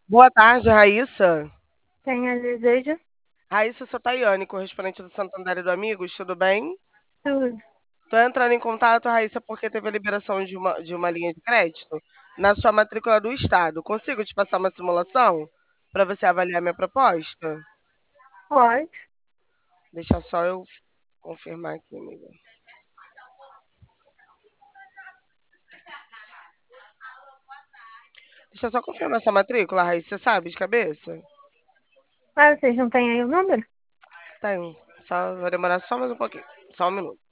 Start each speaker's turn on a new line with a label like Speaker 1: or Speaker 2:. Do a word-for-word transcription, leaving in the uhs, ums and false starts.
Speaker 1: Boa tarde, Raíssa.
Speaker 2: Quem a deseja?
Speaker 1: Raíssa, eu sou Tayane, correspondente do Santander e do Amigos, tudo bem?
Speaker 2: Saúde.
Speaker 1: Tô entrando em contato, Raíssa, porque teve a liberação de uma, de uma linha de crédito na sua matrícula do Estado. Consigo te passar uma simulação para você avaliar minha proposta?
Speaker 2: Pode.
Speaker 1: Deixa só eu confirmar aqui, amiga. Deixa eu só confirmar essa matrícula, Raíssa, você sabe de cabeça?
Speaker 2: Ah, vocês não têm aí o número?
Speaker 1: Tem. Só vai demorar só mais um pouquinho. Só um minuto.